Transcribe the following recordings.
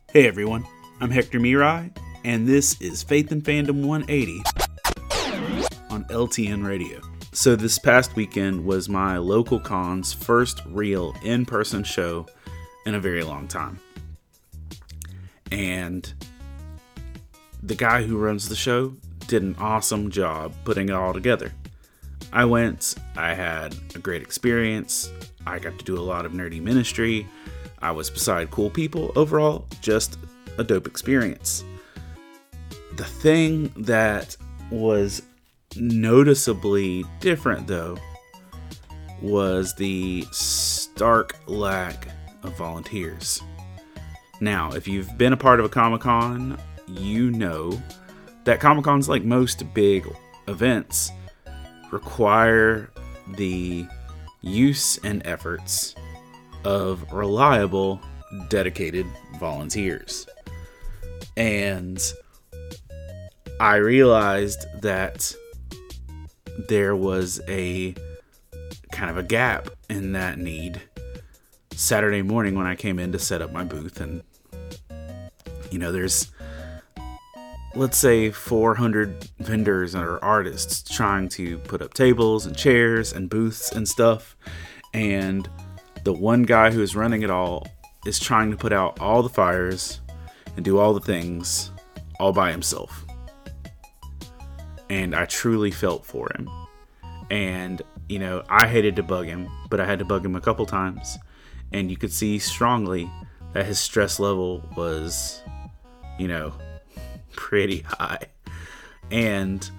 Hey everyone, I'm Hector Mirai, and this is Faith and Fandom 180 on LTN Radio. So this past weekend was my local con's first real in-person show in a very long time. And the guy who runs the show did an awesome job putting it all together. I went, I had a great experience, I got to do a lot of nerdy ministry, I was beside cool people. Overall, just a dope experience. The thing that was noticeably different, though, was the stark lack of volunteers. Now, if you've been a part of a Comic-Con, you know that Comic-Cons, like most big events, require the use and efforts of reliable, dedicated volunteers. And I realized that there was a kind of a gap in that need Saturday morning when I came in to set up my booth. And, you know, there's, let's say, 400 vendors or artists trying to put up tables and chairs and booths and stuff. And the one guy who is running it all is trying to put out all the fires and do all the things all by himself. And I truly felt for him. And, you know, I hated to bug him, but I had to bug him a couple times. And you could see strongly that his stress level was, you know, pretty high. And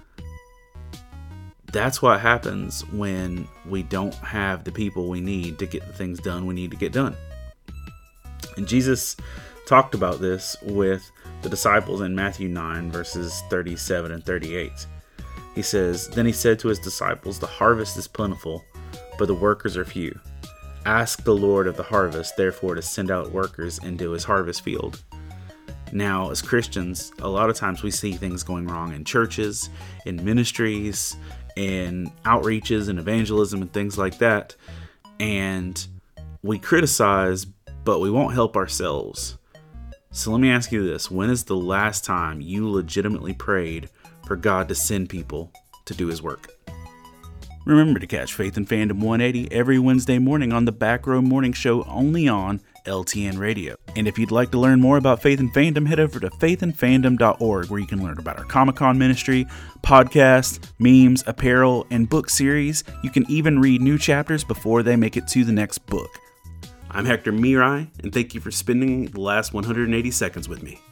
that's what happens when we don't have the people we need to get the things done we need to get done. And Jesus talked about this with the disciples in Matthew 9, verses 37 and 38. He says, "Then he said to his disciples, 'The harvest is plentiful, but the workers are few. Ask the Lord of the harvest, therefore, to send out workers into his harvest field.'" Now, as Christians, a lot of times we see things going wrong in churches, in ministries, in outreaches and evangelism and things like that. And we criticize, but we won't help ourselves. So let me ask you this. When is the last time you legitimately prayed for God to send people to do his work? Remember to catch Faith and Fandom 180 every Wednesday morning on the Back Row Morning Show, only on LTN Radio. And if you'd like to learn more about Faith and Fandom, head over to faithandfandom.org, where you can learn about our Comic-Con ministry, podcast, memes, apparel, and book series. You can even read new chapters before they make it to the next book. I'm Hector Mirai, and thank you for spending the last 180 seconds with me.